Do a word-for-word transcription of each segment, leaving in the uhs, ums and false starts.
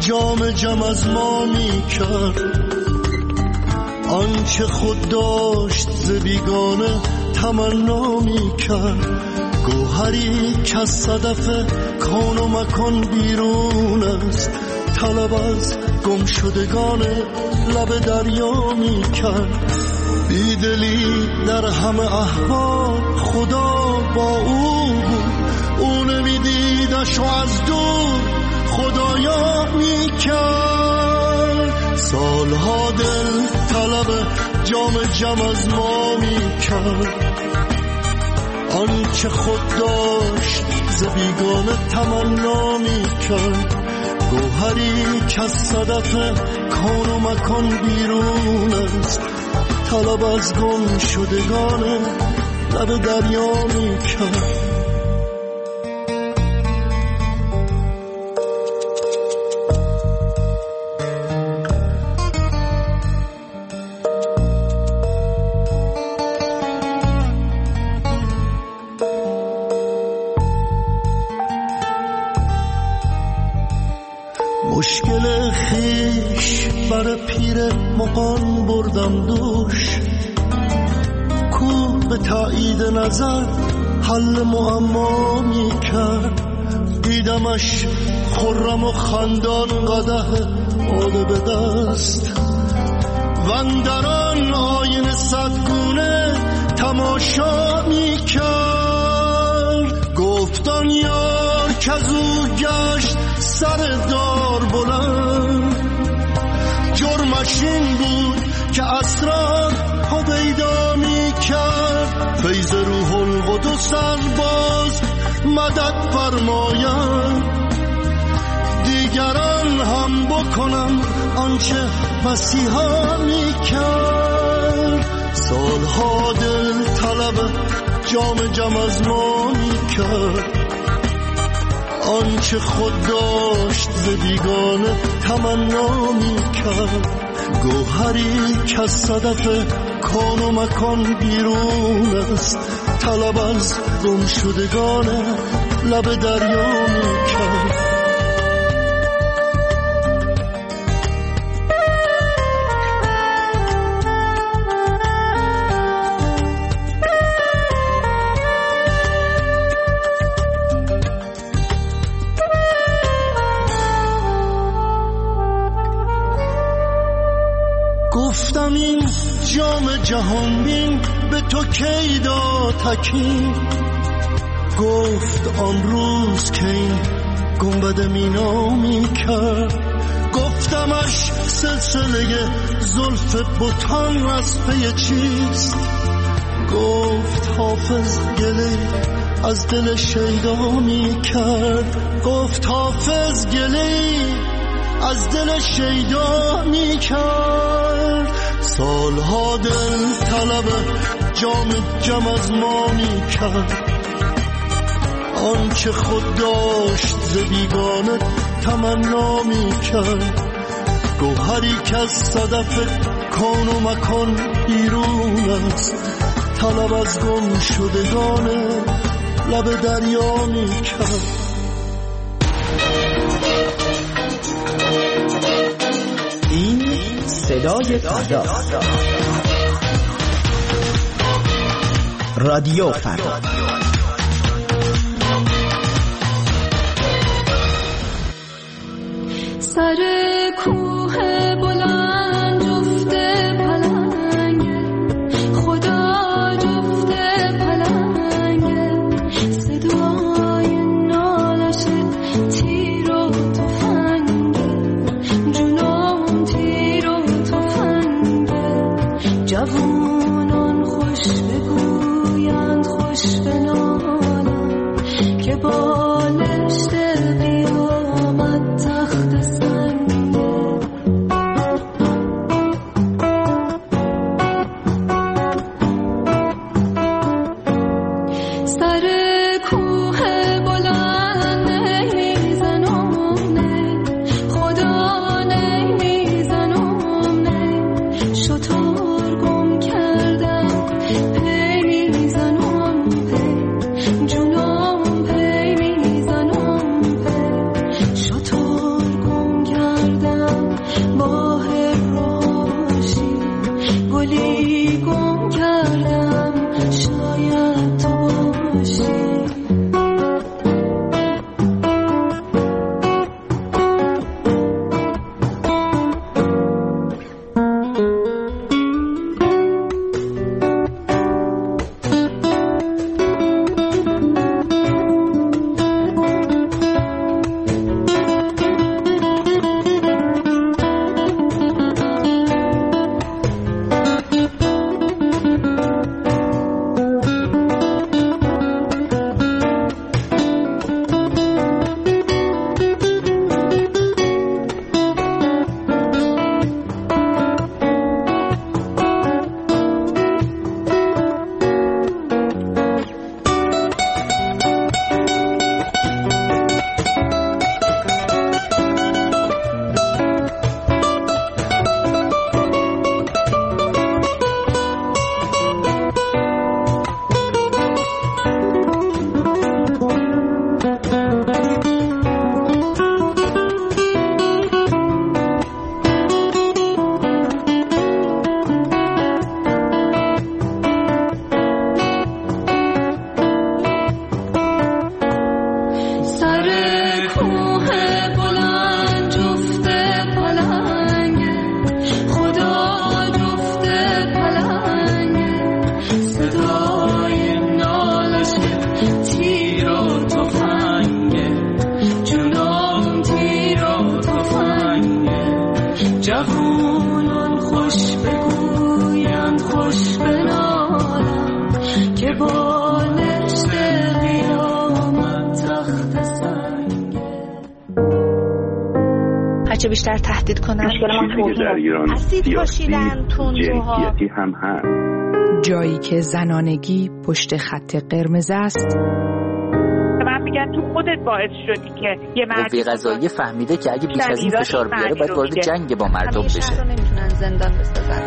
جام جم از ما می کرد. آنچه خود داشت ز بیگانه تمنا می کرد. گوهری که از صدف کون و مکان بیرون است، طلب از گم شدگان لب دریا می کرد. بیدلی در همه احوال خدا با او بود، او نمیدیدش و از دور خدایا می کرد. سالها دل طلب جام جم از ما می کرد. آنچه خود داشت ز بیگانه تمنا می کرد. گوهری که از صدف کون و مکان بیرون است، طلب از گم شدگان لب دریا می کرد. مشکل خیش بر پیر مغان بردم دوش، کو به تایید نظر حل معما می کرد. دیدمش خرم و خندان قدح باده به دست، وندران آینه صدگونه تماشا می کرد. گفتان یار که زو گشت سر دار بلند، جرمش این بود که اسرار هویدا می کرد. فیض روح القدس باز مدد فرماید، دیگران هم بکنم آنچه مسیحا می کرد. سالها دل طلب جام جم از ما می کرد. آنچه خود داشت ز بیگانه تمنا می کرد. گوهری که از صدف کون و مکان بیرون است، طلب از گم شدگان لب دریا می کرد. گفتم این جام جهان بین به تو کی داد حکیم. گفت آن روز که این گنبد مینا می کرد. گفتمش سلسله زلف بتان از پی چیست. گفت حافظ گله از دل شیدا می کرد. گفت حافظ گله از دل شیدا می کرد. سالها دل طلب جام جم از ما می کرد. آنچه خود داشت ز بیگانه تمنا می کرد. گوهری که از صدف کون و مکان بیرون است، طلب از گم شدگان لب دریا می کرد. این صدای فردا، رادیو فردا. سر کوه بلند جفته پلنگه، خدا جفته پلنگه. صدای نالش تیر و تفنگه، جنون تیر و تفنگه. جوانان خوش بگویند خوش بنالند که بالشت قیامت تخت سنگه. سر کوه بلند نمیزنم نه، خدا نمیزنم نه. شطور گم کردم پی میزنم پی، جونم پی میزنم پی. شطور گم کردم چه بیشتر تهدید کنن. مشکل ما در ایران اسید پاشیدن، تندروها، جنسیتی هم هست. جایی که زنانگی پشت خط قرمز است. من میگم تو خودت باعث شدی که یه مرد قوه قضاییه فهمیده که اگه بیش از این فشار بیاره باید وارد جنگ با مردم بشه. شهر رو نمیتونن زندان بسازن.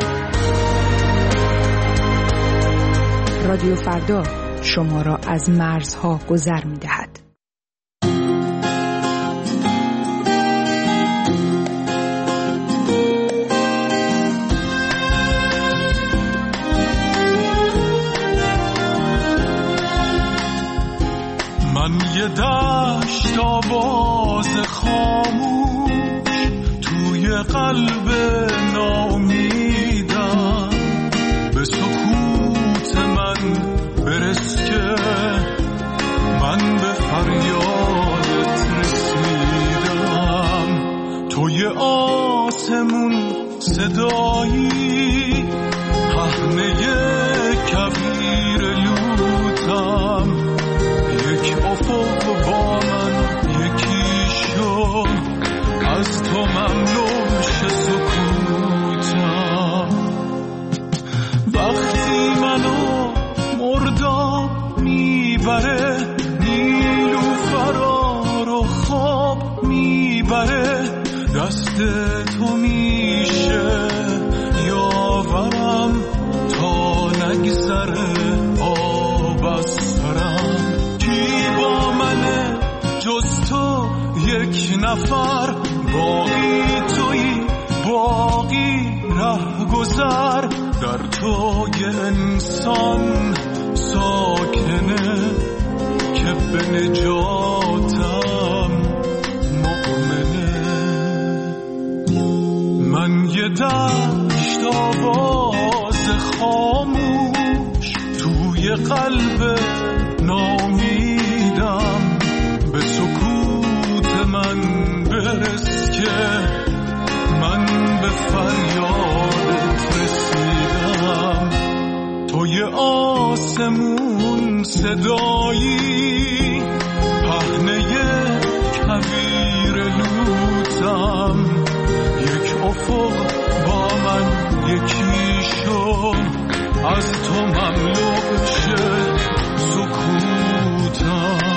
رادیو فردا شما را از مرزها گذر می‌دهد. من یه دشت آواز خاموش توی قلب ناامیدم، به سکوت من برس که من به فریادت رسیدم. توی آسمون صدایی پهنه کویر لوتم، یک افق با من یکی شد، از تو ممنون شه سکوتم. وقتی منو مرداب میبره، نیلوفرا رو خواب میبره، دست تو میشه یاورم تا نگذره آب از سرم. جز تو یک نفر، باقی تویی باقی ره گذر، در تو یه انسان ساکنه که به نجاتم مؤمنه. من یه دشت آواز خاموش توی قلب ناامیدم، به سکوت من برس که من به فریادت رسیدم. توی آسمون صدایی پهنه کویر لوتم، یک افق با من یکی شد، از تو مملو شه سکوتم.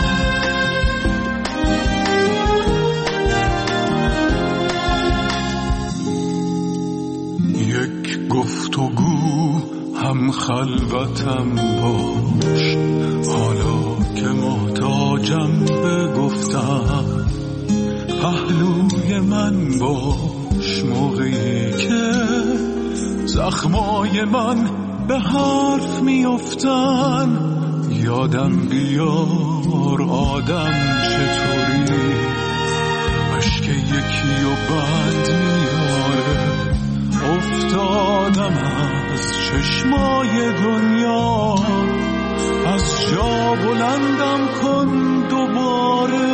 یک گفتگو هم خلوتم باش، حالا که محتاجم بگفتم، پهلوی من باش موقعی که زخمای من به حرف میافتن. یادم بیار آدم چطوری اشک یکی و بند میاره. افتادم از چشمای دنیا، از جا بلندم کن دوباره.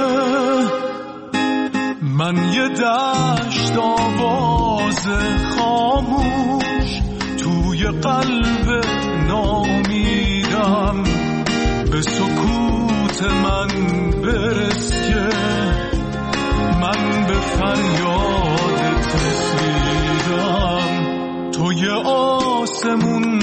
من یه دشت آواز خاموش توی قلب ناامیدم، به سکوت من برس که من به فریادت رسیدم. توی آسمون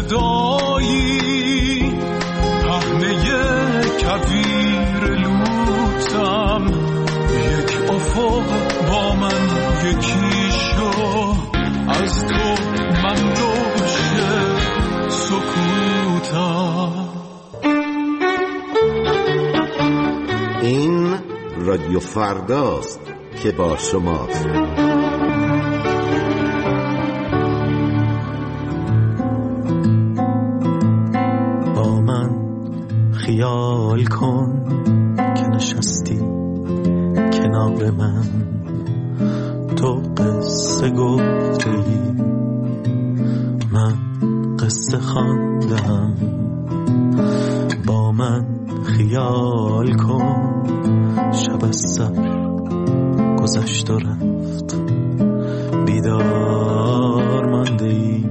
صدایی پهنه کویر لوتم، یک افق با من یکی شو، از تو مملو شه سکوتم. این رادیو فرداست که با شماست. با من خیال کن که نشستی کنار من، تو قصه گفتی من قصه خواندم. با من خیال کن شب از سر گذشت و رفت، بیدار مانده ای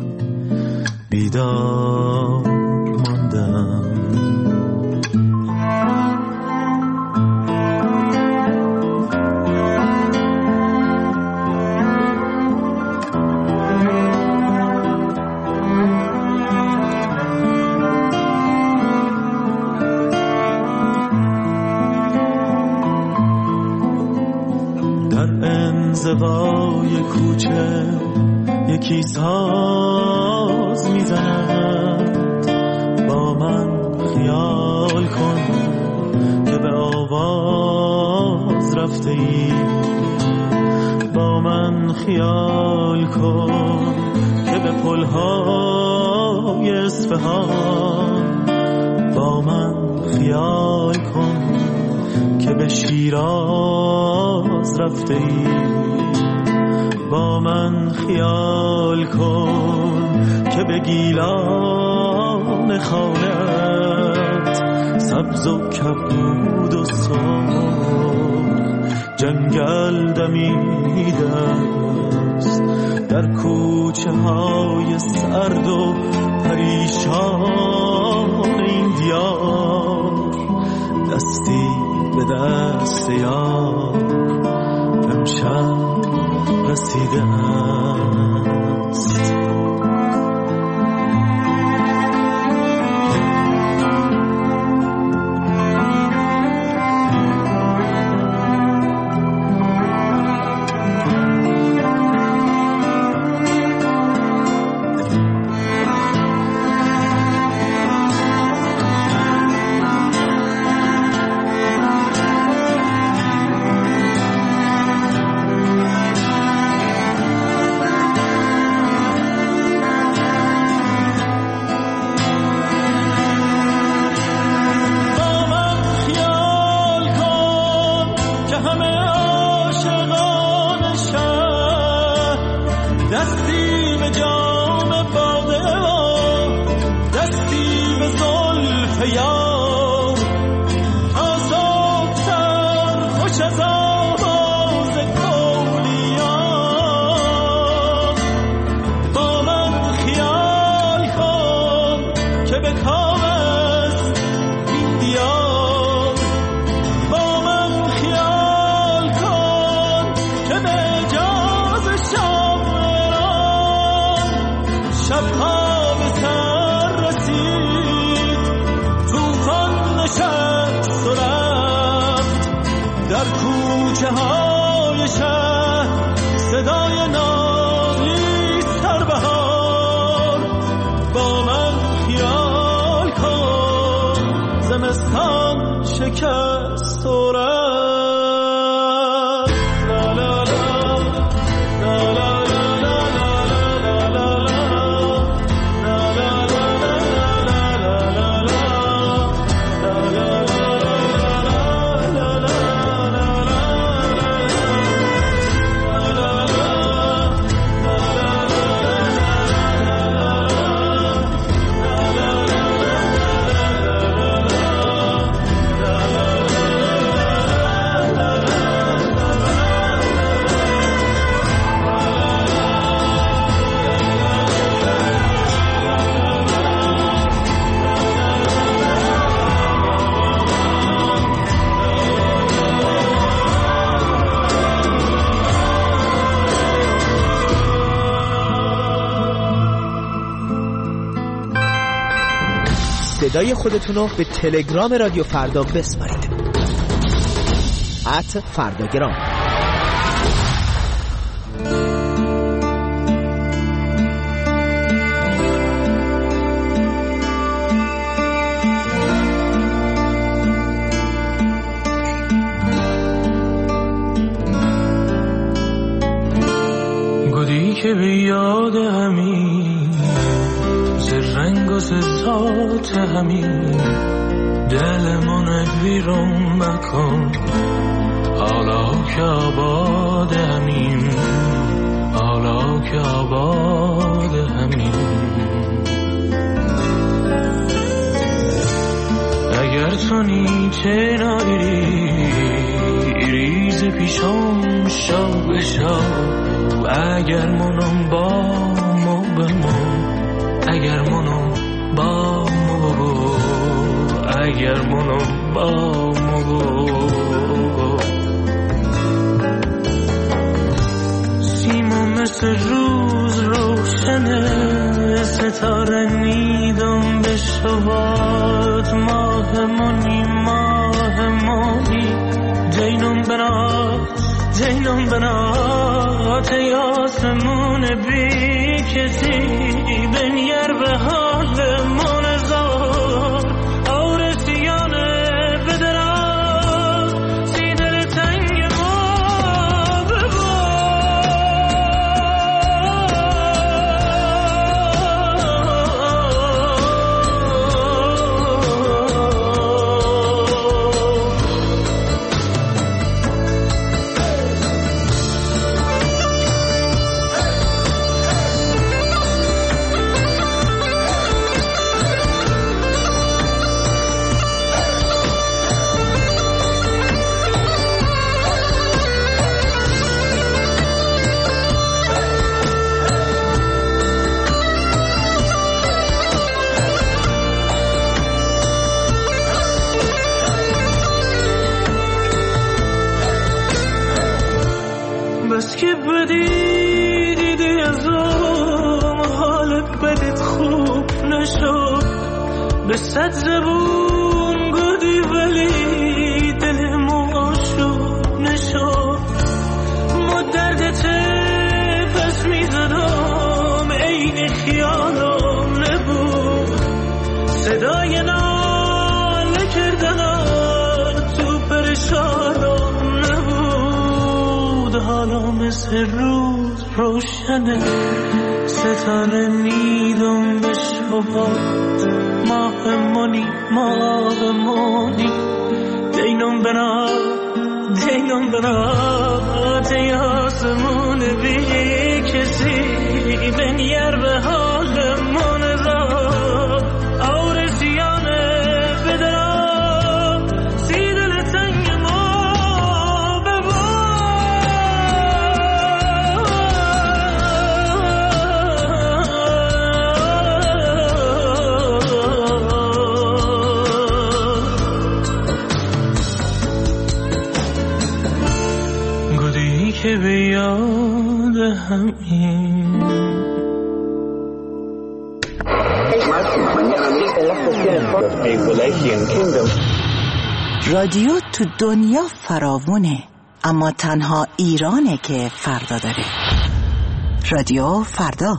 بیدار ماندم. انزوای کوچه یکی ساز میزند. با من خیال کن که به آواز رفته ای. با من خیال کن که به پلهای اصفهان. با من خیال کن که به شیراز رفته ای. با من خیال کن که به گیلان خانت سبز و کبود و سرخ جنگل دمیده است. در کوچه های سرد و پریشان این دیار دستی به دست یار امشب رسیده است. شکست و رفت. لا لا لا لا لا لا لا صدای خودتون رو به تلگرام رادیو فردا بسپارید. ات فرداگرام. گودی که به یاد همین ز رنگ و ز ذات همین دلمون ویرون مکن، حالا که آباد همین، حالا که آباد همین. اگر تو نیچه نایری ریز پیشم شو بشو، اگر منم با مو بمو، اگر منم با مو، اگر منم با مو. سیمون مثل روز روشنه، ستاره نیدم به شبات، ماه منی ماه منی جینم براست دینم بنات یاسمون بی کسی بنیر به حال منزار آورسیانه بدرا سیدر تنگ ما بس که بدی دیدی از اون حالت بدت خوب نشد به صد زبون گودی ولی دلم آشوب نشد ما دردت پس میزدم عین خیالم نبود صدای ناله کردن تو پرشانم نبود حالا مثل روز روشنه ستاره میدم به شبات ماه منی ماه منی دینم بنا دینم بنا تیاسمون بی کسی بنیر به حال منزار آورسیانه بدرا سیدل تنگ ما گودی که به یاد همین رادیو تو دنیا فراوونه، اما تنها ایرانه که فردا داره. رادیو فردا.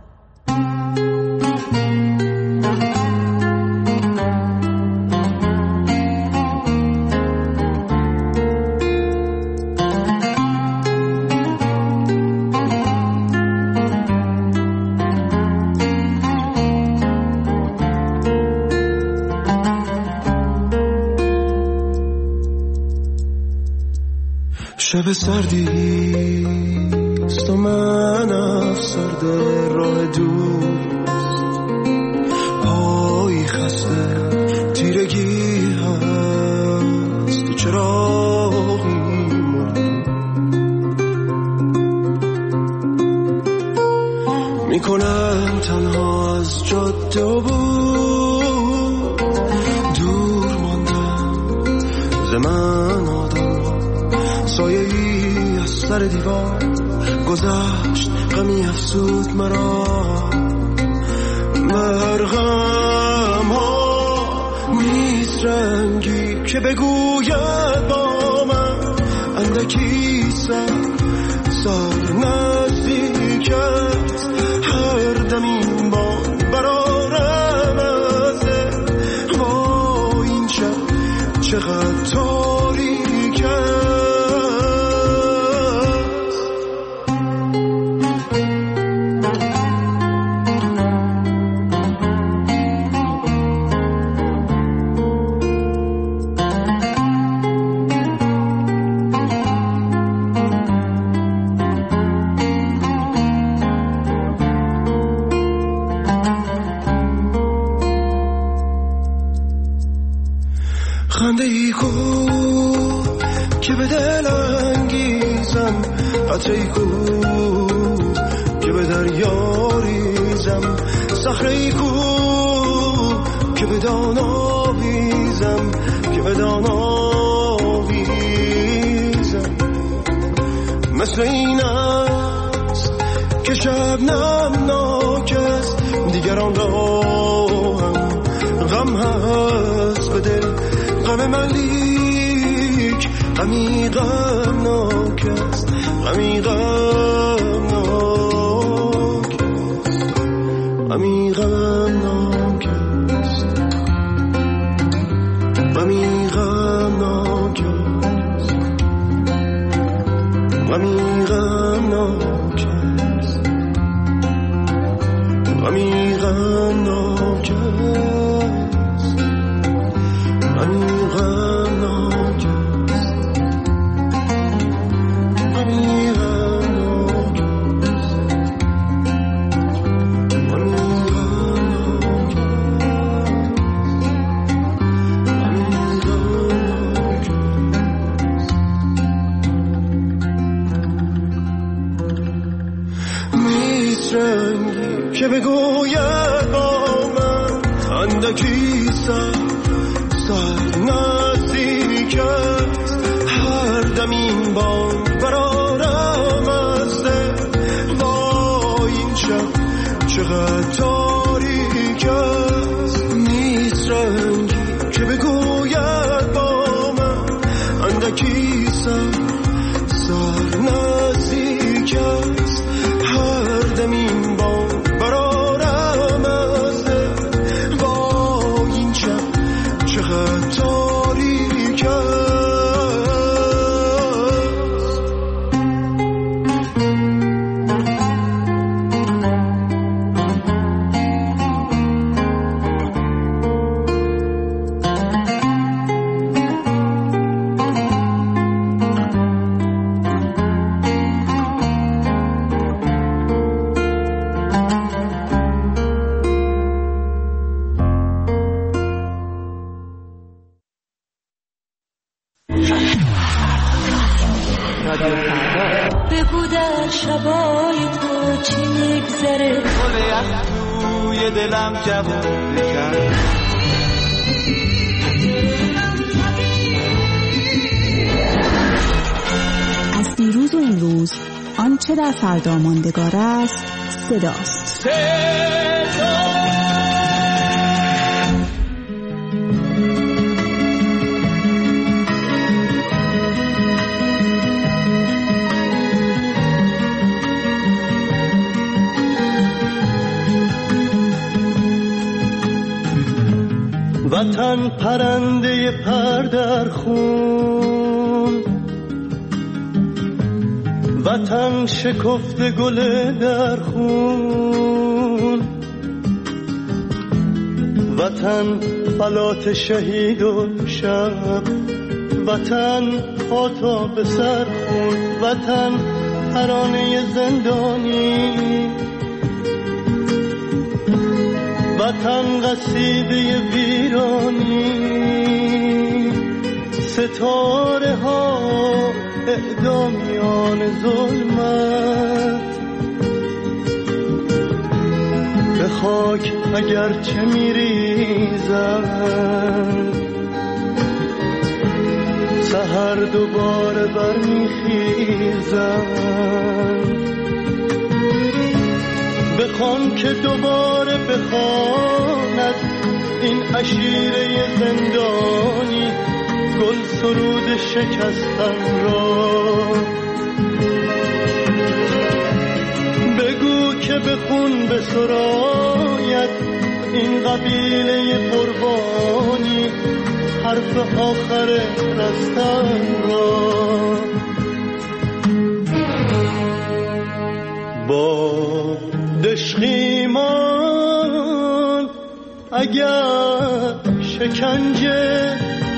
شب سردیست و من افسرده راه دوست پایی خسته تیرگی هست چراغی مرد میکنم تنها از جاده و بود دور ماندم زمان آدم سایه ای از سر دیوار گذشت غمی افسود مرا مرغم ها نیست رنگی که بگوید با من اندکی سر سر نزدیک است هر دم این باد برارم ازه با این شب چقدر تاریک است. خنده ای کو که به دل انگیزم قطره ای کو که به دریا ریزم صخره ای کو که به دان آویزم که به دان آویزم مثل این است که شبنم ناکست دیگران را هم غم هست به دل غم من لیک غمی غمناک است غمی غمناک غمی غمناک است غمی غمناک است غمی غمناک است غمی غمناک است غمی غمناک که بگوید با من اندکی سر سر نزدیک است هر دم این بانگ برارم از دل وای این شب چقدر تاریک است نیست رنگی که بگوید با من اندکی سر سر نزدیک است هر دم این بانگ برارم از دل وای این شب چقدر تاریک است بگو در شبای تو چی میگذره گل یخ توی دلم جوون بکن از دیروز و امروز آنچه در فردا ماندگار است صداست. صدا وطن پرنده پر در خون وطن شکفته گل در خون وطن فلات شهید و شب وطن پا به سر خون وطن ترانه زندانی وطن قصیده ویرانی ستاره ها اعدامیان ظلمت به خاک اگرچه میریزند سحر دوباره برمیخیزند بخوان که دوباره بخواند این عشیره زندانی گل سرود شکستن را بگو که به خون بسراید این قبیله قربانی حرف آخر رستن را با دشخیمان اگر شکنجه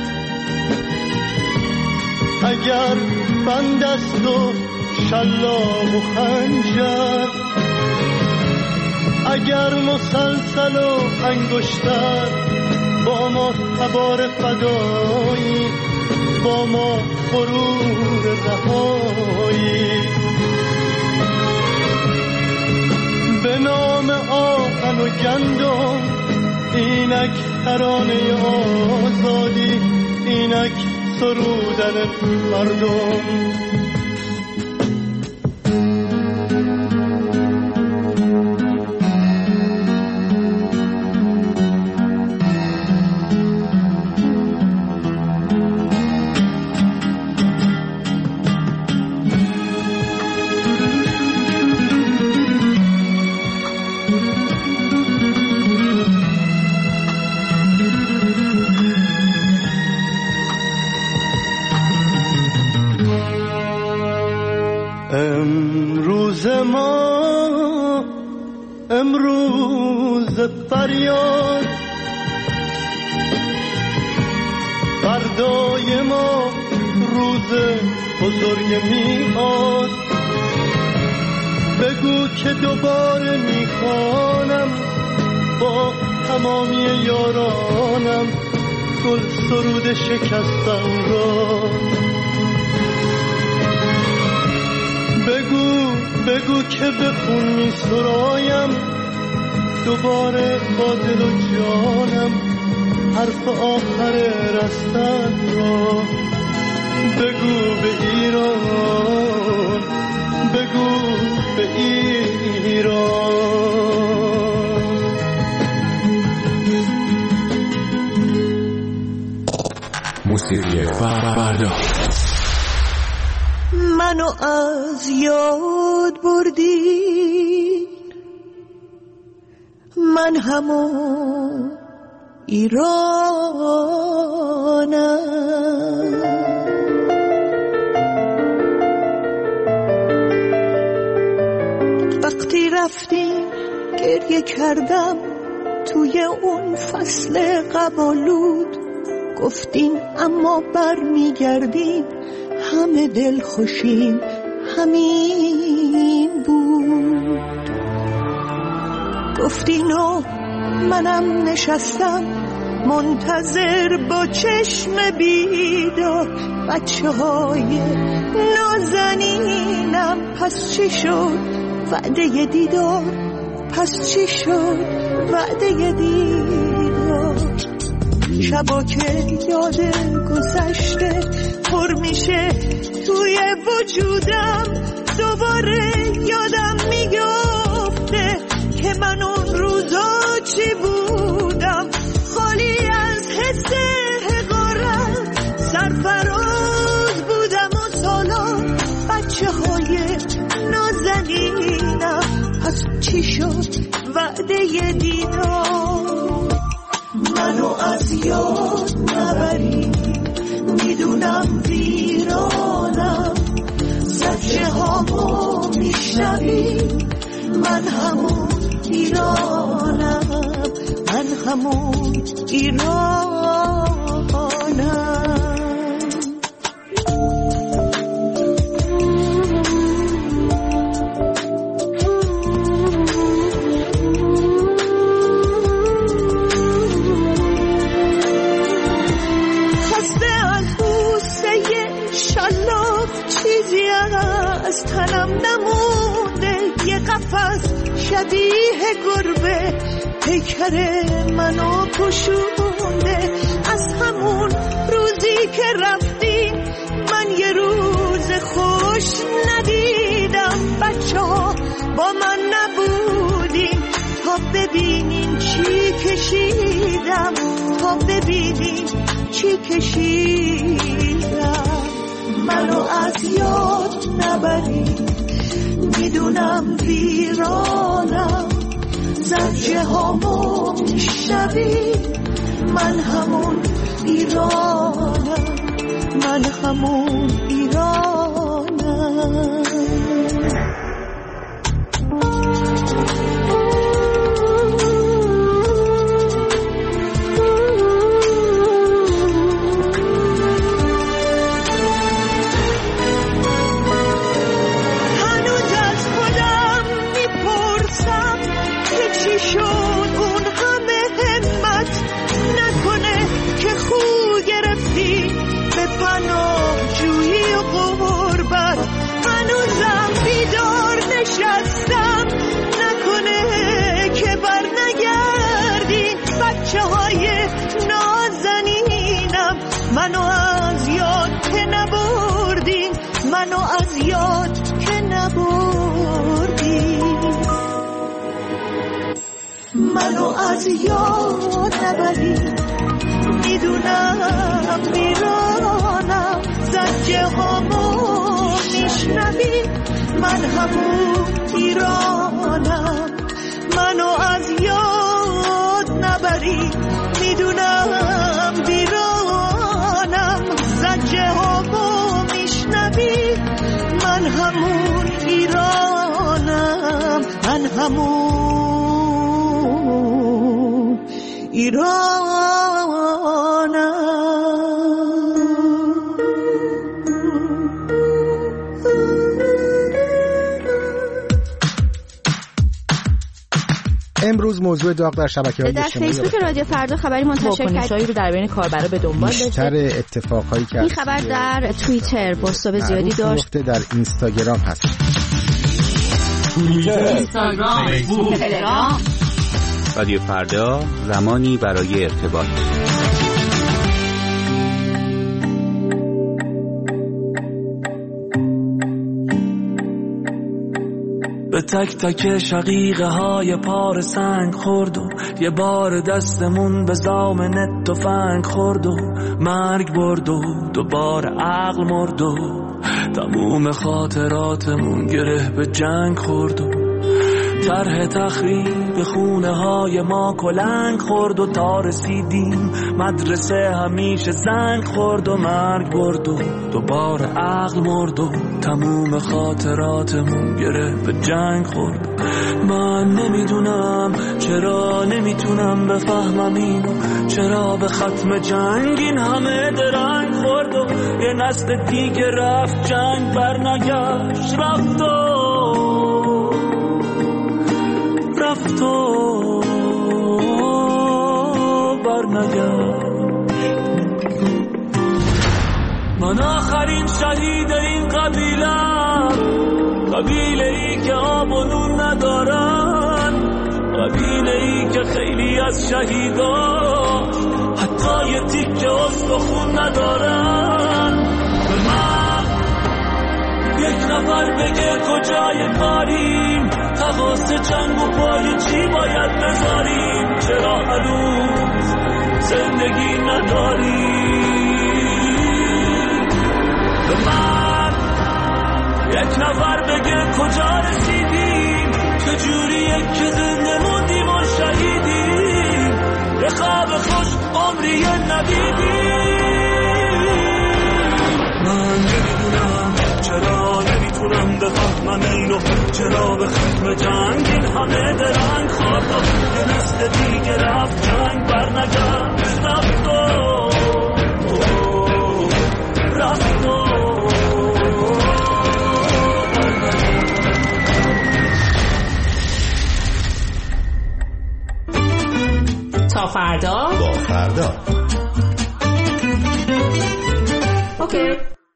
اگر بند است و شلاق و خنجر اگر مسلسل و انگشتر با ما تبار فدایی با ما غرور رهایی به نام آهن و گندم اینک ترانه آزادی اینک سرودن مردم امروز فریاد فردای ما روز بزرگ میاد. بگو که دوباره میخوانم با تمامی یارانم گل سرود شکستن را. بگو بگو که به خون می سرایم دوباره با دل و جانم حرف آخر رستن را. بگو به ایران، بگو به ایران. موسیقی فردا منو از یاد بردی، من همون ایرانم. وقتی رفتیم گریه کردم توی اون فصل قبالود، گفتین اما بر میگردین همه دل خوشیم همین بود. گفتین و منم نشستم منتظر با چشم بیدار. بچه های نازنینم پس چی شد وعده دیدار، پس چی شد وعده دیدار. شبا که یاد گذشته پر میشه توی وجودم، دوباره یادم میگفته که من اون روزا چی بودم. خالی از حس حقارت سرفراز بودم و سالا بچه های نازنینم. پس چی شد وعده دیدار؟ منو از یاد نبری، میدونم ویرانم. زجه هامو میشنوی، من همون ایرانم، من همون ایرانم. از تنم نمونده یه قفس شبیه گربه، پیکر منو پوشونده. از همون روزی که رفتیم من یه روز خوش ندیدم. بچه ها با من نبودیم تا ببینیم چی کشیدم، تا ببینیم چی کشیدم. منو از یاد نبری، میدونم ویرانم. زجه هامو میشنوی، من همون ایرانم، من همون ایرانم. منو از یاد که نبردین، منو از یاد که نبردین. منو از یاد نبرین، میدونم میرانم. زجه هامو میشنوین، من همون ایرانم. منو از یاد نبرین، میدونم بیرانم. زجه هامو میشنوی، من همون ایرانم، من همون امروز موضوع داغ در شبکه‌های اجتماعی در فیسبوک رادیو فردا خبری منتشر کرد رو در بین کاربرا به دنبال داشت. بیشتر اتفاقایی که این خبر در توییتر بازتاب زیادی داشت. در اینستاگرام هست. توییتر، اینستاگرام، فیسبوک، تلگرام. رادیو فردا، زمانی برای ارتباط. به تک تک شقیقه های پار سنگ خورد و یه بار دستمون به زامن تفنگ خورد و مرگ برد و دوباره عقل مرد و تموم خاطراتمون گره به جنگ خورد و طرح تخریب خونه های ما کلنگ خورد و تا رسیدیم مدرسه همیشه زنگ خورد و مرگ برد و دوباره عقل مرد و تموم خاطراتمون گره به جنگ خورد. من نمیدونم چرا نمیتونم بفهمم اینو، چرا به ختم جنگ این همه درنگ خورد و یه نسل دیگه رفت جنگ برنگشت، رفت و رفت و برنگشت. من آخرین شهید این قبیلم، قبیله ای که آب و نون ندارن، قبیله ای که خیلی از شهیدان حتی یه تیکه استخون ندارن. به من یک نفر بگه کجای کاریم، تقاس جنگ و پای چی باید بذاریم، چرا هنوز زندگی نداریم. به من یک نفر بگه کجا رسیدیم، چجوریه که زنده موندیم و شهیدیم، یه خواب خوش عمری ندیدیم. من نمیدونم چرا نمیتونم بفهمم اینو، چرا به ختم جنگ این همه درنگ خورد و یه نسل دیگه رفت جنگ برنگشت، رفت و رفت و تا فردا با فردا. اوکی.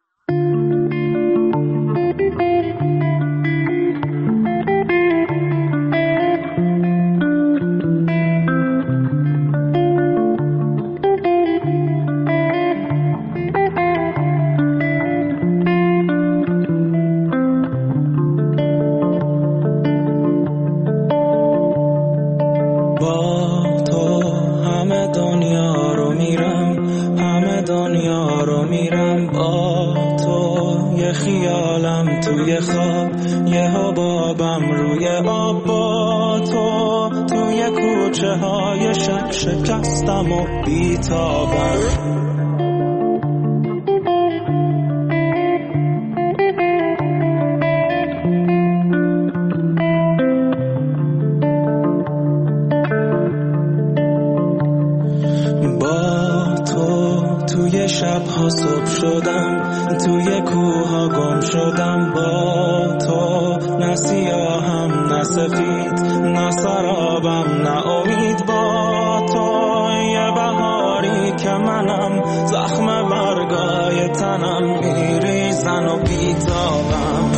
شکستم و بیتابم. با تو توی شبها صبح شدم، توی کوها گم شدم. با تو نه سیاهم نه سفید، نه سرابم نه امید. با تو یه بهاری که منم، زخم برگای تنم میریزن و بیتابم.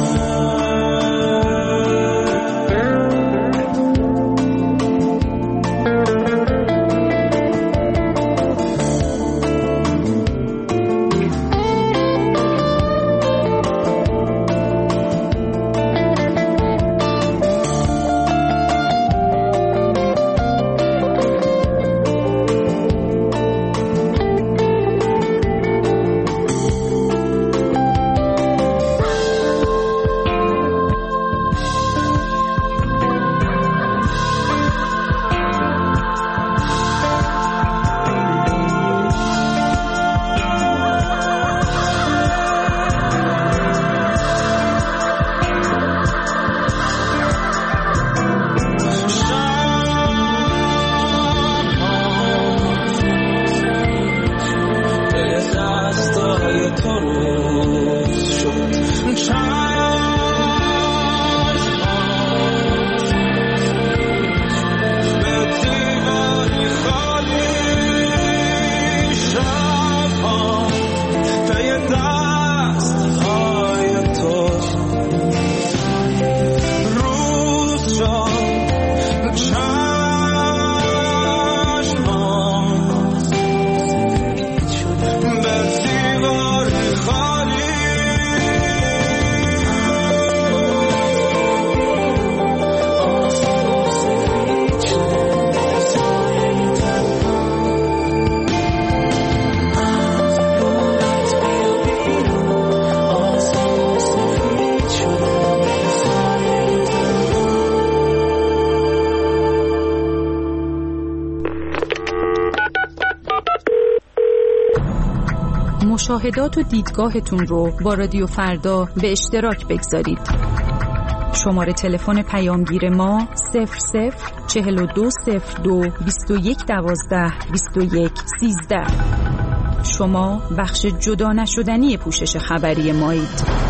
مشاهدات و دیدگاهتون رو با رادیو فردا به اشتراک بگذارید. شماره تلفن پیامگیر ما صفر صفر چهل و دو صفر دو بیست و یک دوازده بیست و یک سیزده. شما بخش جدا نشدنی پوشش خبری مایید.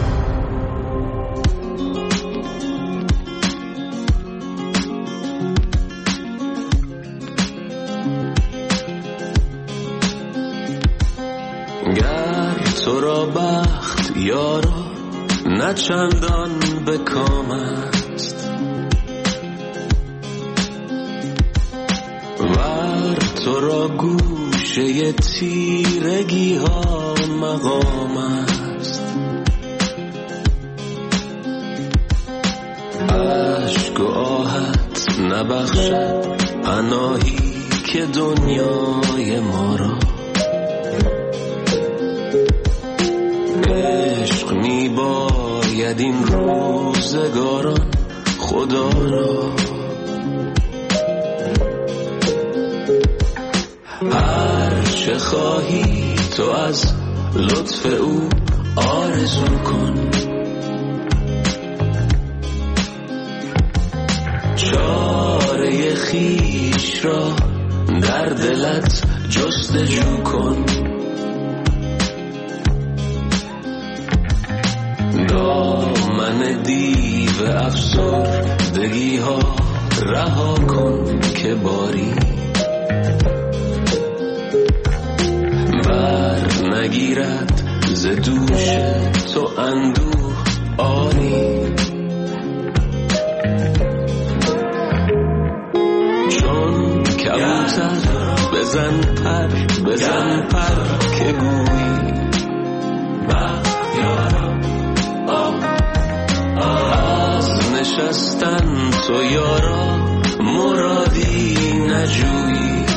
تو را بخت یارا نه چندان به کام است، ور تو را گوشه تیرگی ها مقام است. عشق و آهت نبخشد پناهی که دنیای ما را، عشق می باید این روزگاران خدا را. هر چه خواهی تو از لطف او آرزو کن، چاره خویش را در دلت جستجو کن. دامن دیو افسردگی ها رها کن که باری بر نگیرد ز دوش تو اندوه آری. چون کبوتر بزن پر بزن پر که گویی بختیارم از نشستن تو یارا مرادی نجویی.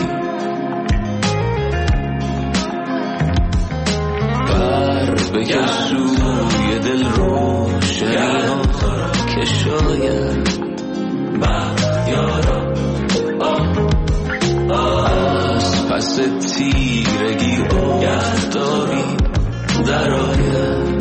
بر بکش سوی دل روشنی ها که شاید بختیارا از پس تیرگی آفتابی در آید.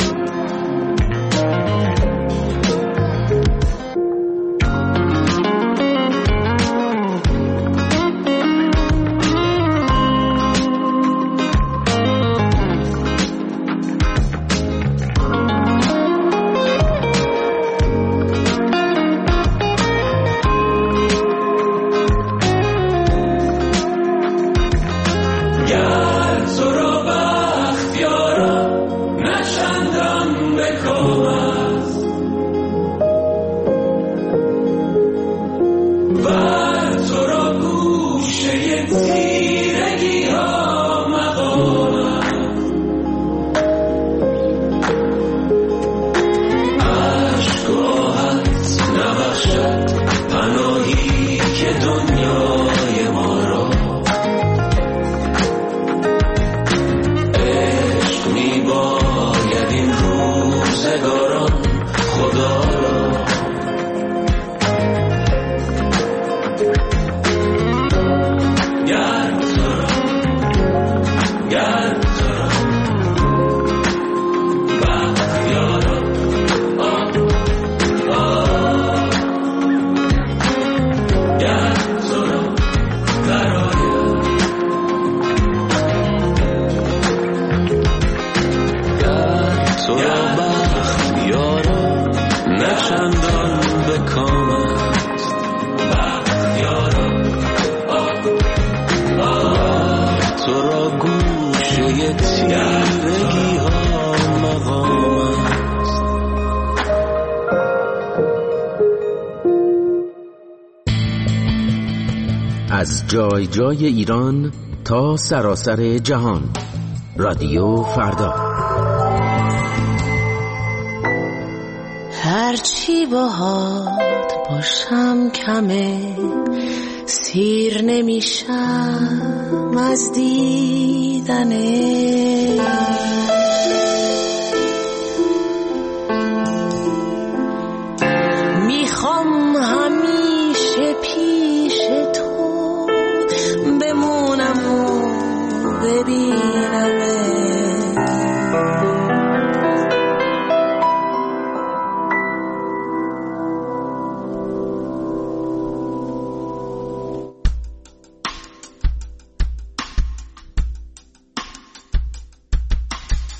از جای جای ایران تا سراسر جهان، رادیو فردا. هرچی باهات باشم کمه، سیر نمیشم از دیدنه. میخوام همیشه پیش تو بمونم و ببینمه.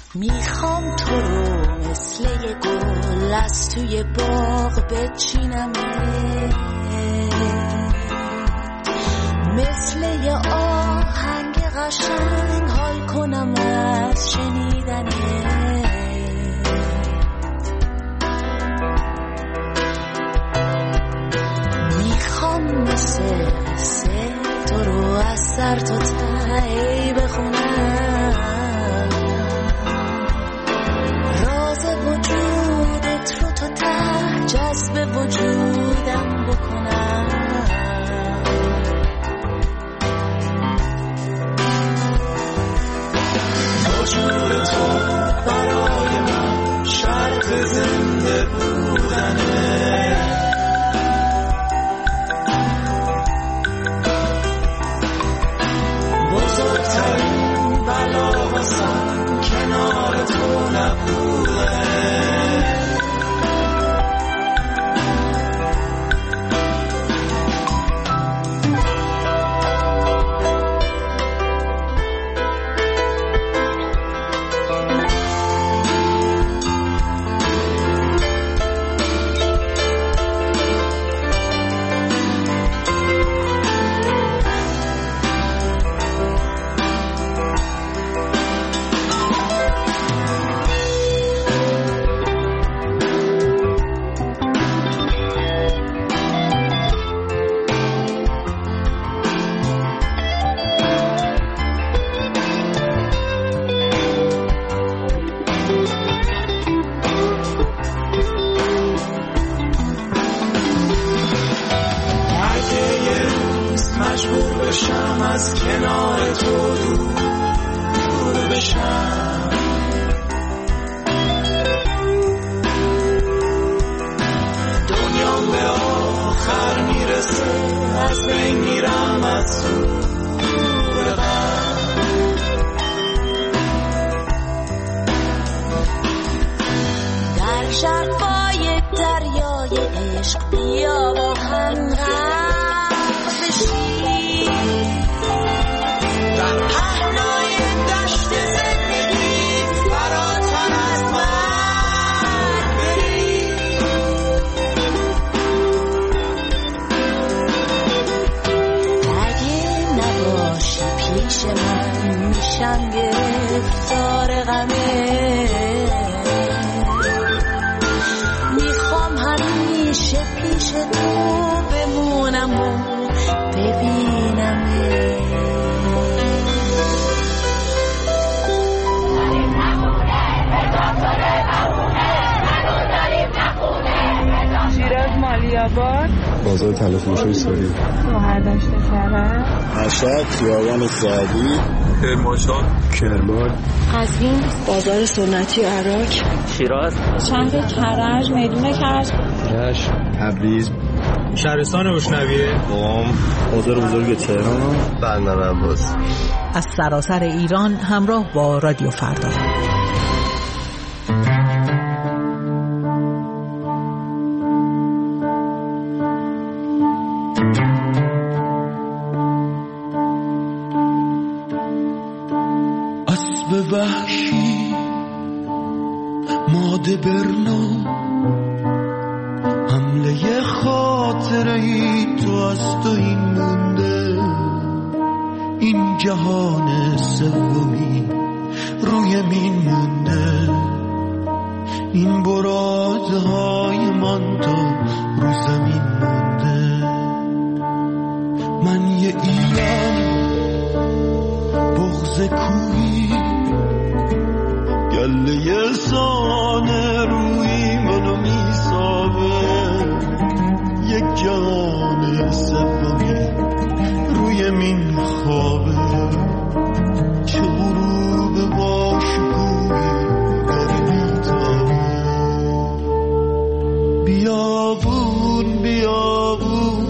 میخوام تو رو مثل یه گل از توی باغ بچینم، مثل یه آهنگ قشنگ حال کنم از شنیدنه. میخوام مثل قصه تو رو از سر تا ته بخونم، راز وجودت رو تا ته جذب وجودم بکنم. وجود تو برای من شرط زنده بودنه، بزرگترین بلا واسم کنار تو نبوده. بازار تلفروشی سوری، بهرداشت کرد، مشهد، خیابان سعدی، کرمانشاه، کرمان، قزوین، بازار سنتی عراق، شیراز، شهر کرج، میدون کرج، رشت، تبریز، شهرستان روشنویه، قم، بازار بزرگ تهران، بندر عباس. از سراسر ایران همراه با رادیو فردا. اسب وحشی ماده برنو، حمله خاطره ای تو از تو این مونده، این جهان سومی روی مین مونده، این براده های من تا رو زمین مونده. من یه ایرانی بغض کوهی، گله سانه روی منو میسابه، یک جهان سومی روی مین خوابه، چه غروب با شکوهی داره میتابه. بیابون بیابون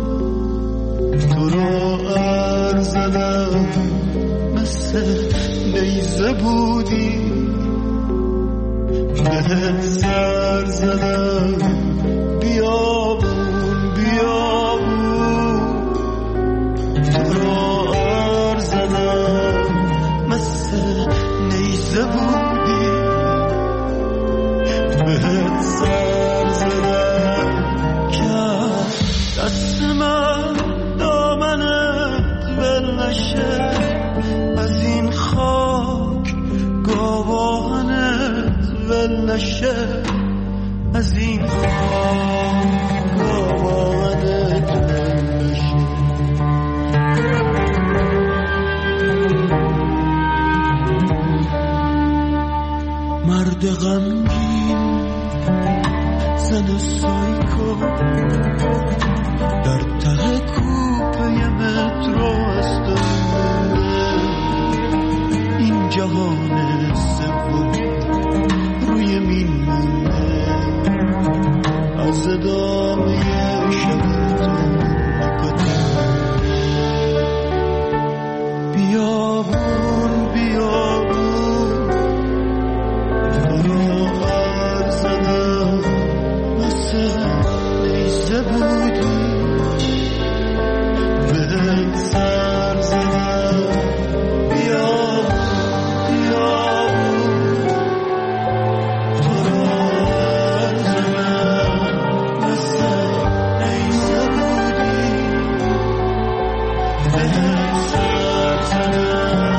تو رو عرض زدم، مثل نیزه بودی بهت سر زدم. بیابون بیابون تو رو عرض زدم، مثل نیزه بودی آهنت ول نشه از این خاک آهنت ول نشه مرد غمگین زن سایکو در ته کوپه مترو است این جهان سوم روی مین مونده از ادامه شب تو بیابون بیابون تو هر زدم مثل نیزه بودی به سر زدم بیابون بیابون تو هر زدم مثل نیزه بودی به سر زدم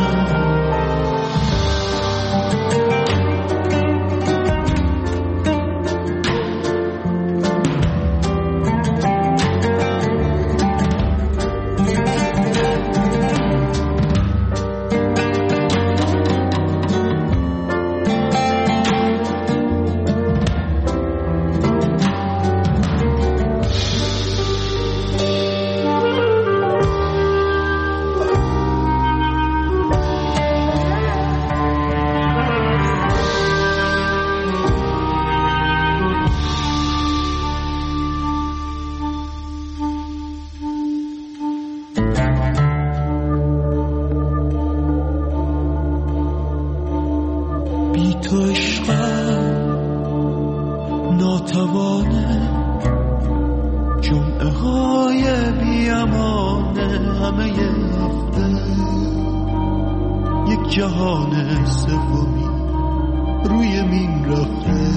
تو عشقم ناتوانه جمعه های بیامانه همه هفته یک جهان سومی روی مین رفته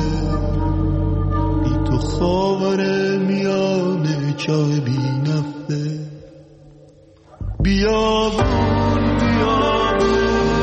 بی تو خاور میانه چای بی نفته بیابون بیابون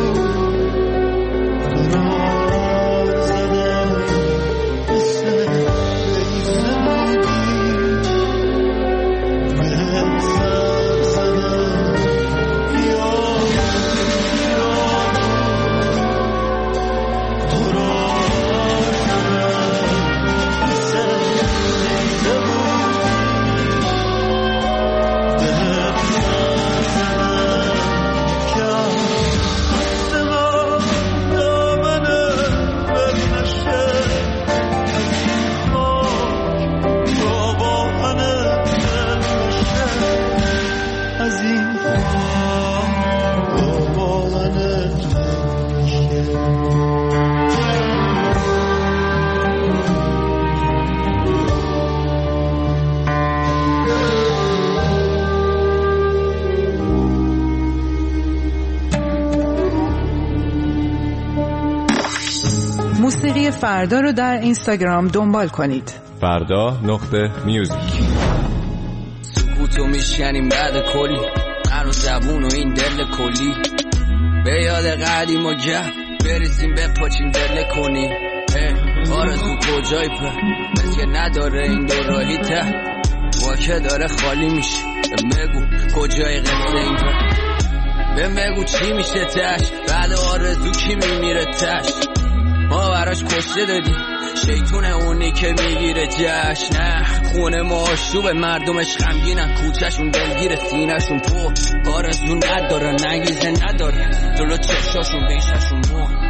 موسیقی فردا رو در اینستاگرام دنبال کنید. فردا نقطه میوزیک. سکوتو میشکنیم بعد کلی من و زبون و این دل کلی به یاد قدیم و گه بریزیم بپاچیم دل کنی آرزو کجای پر مثل نداره این دو راهی ته واکه داره خالی میشه بگو کجای قصه این پر به بگو چی میشه تش بعد آرزو کی میمیره تش ما براش کشته دادیم شیطونه اونی که میگیره جشن نه خونه ما آشوبه مردمش غمگینن کوچهشون دلگیر سینهشون پر آرزو نداره نگیزه نداره جلو چشاشون بیششون مو